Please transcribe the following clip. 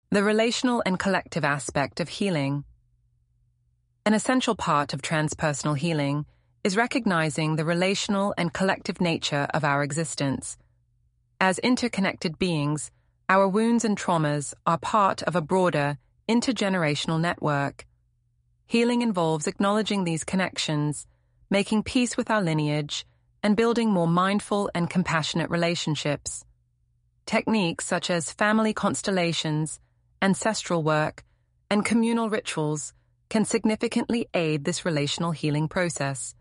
The relational and collective aspect of healing. An essential part of transpersonal healing is recognizing the relational and collective nature of our existence. As interconnected beings, our wounds and traumas are part of a broader, intergenerational network. Healing involves acknowledging these connections, making peace with our lineage, and building more mindful and compassionate relationships. Techniques such as family constellations, ancestral work, and communal rituals can significantly aid this relational healing process.